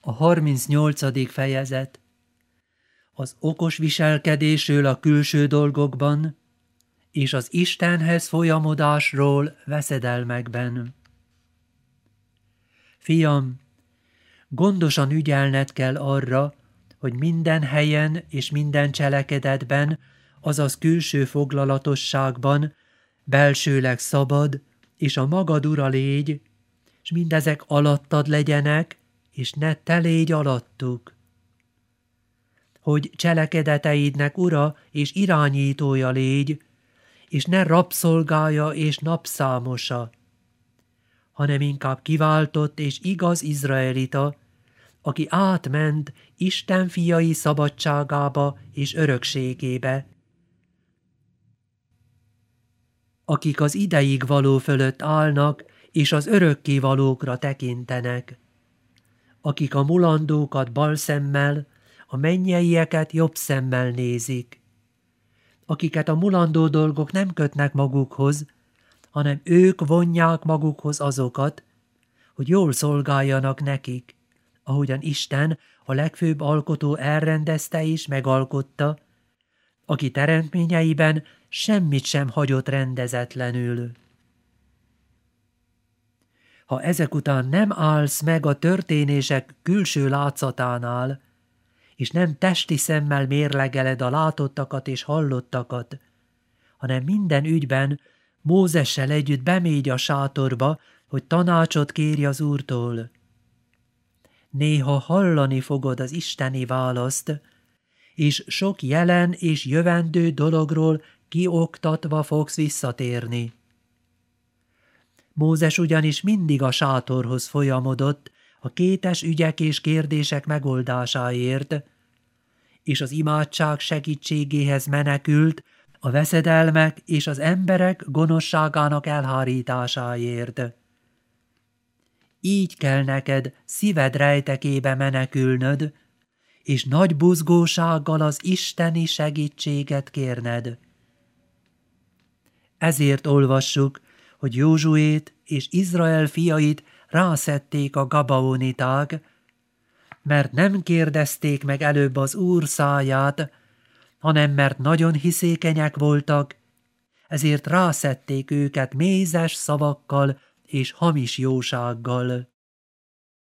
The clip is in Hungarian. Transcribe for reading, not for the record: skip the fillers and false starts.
A 38. fejezet. Az okos viselkedésről a külső dolgokban, és az Istenhez folyamodásról veszedelmekben. Fiam, gondosan ügyelned kell arra, hogy minden helyen és minden cselekedetben, azaz külső foglalatosságban, belsőleg szabad, és a magad ura légy, és mindezek alattad legyenek, és ne te légy alattuk. Hogy cselekedeteidnek ura és irányítója légy, és ne rabszolgája és napszámosa, hanem inkább kiváltott és igaz izraelita, aki átment Isten fiai szabadságába és örökségébe, akik az ideig való fölött állnak, és az örökkévalókra tekintenek, akik a mulandókat bal szemmel, a mennyeieket jobb szemmel nézik, akiket a mulandó dolgok nem kötnek magukhoz, hanem ők vonják magukhoz azokat, hogy jól szolgáljanak nekik, ahogyan Isten, a legfőbb alkotó elrendezte és megalkotta, aki teremtményeiben semmit sem hagyott rendezetlenül. Ha ezek után nem állsz meg a történések külső látszatánál, és nem testi szemmel mérlegeled a látottakat és hallottakat, hanem minden ügyben Mózessel együtt bemégy a sátorba, hogy tanácsot kérj az Úrtól. Néha hallani fogod az isteni választ, és sok jelen és jövendő dologról kioktatva fogsz visszatérni. Mózes ugyanis mindig a sátorhoz folyamodott a kétes ügyek és kérdések megoldásáért, és az imádság segítségéhez menekült a veszedelmek és az emberek gonoszságának elhárításáért. Így kell neked szíved rejtekébe menekülnöd, és nagy buzgósággal az isteni segítséget kérned. Ezért olvassuk, hogy Józsuét és Izrael fiait rászették a gabaoniták, mert nem kérdezték meg előbb az Úr száját, hanem mert nagyon hiszékenyek voltak, ezért rászették őket mézes szavakkal és hamis jósággal.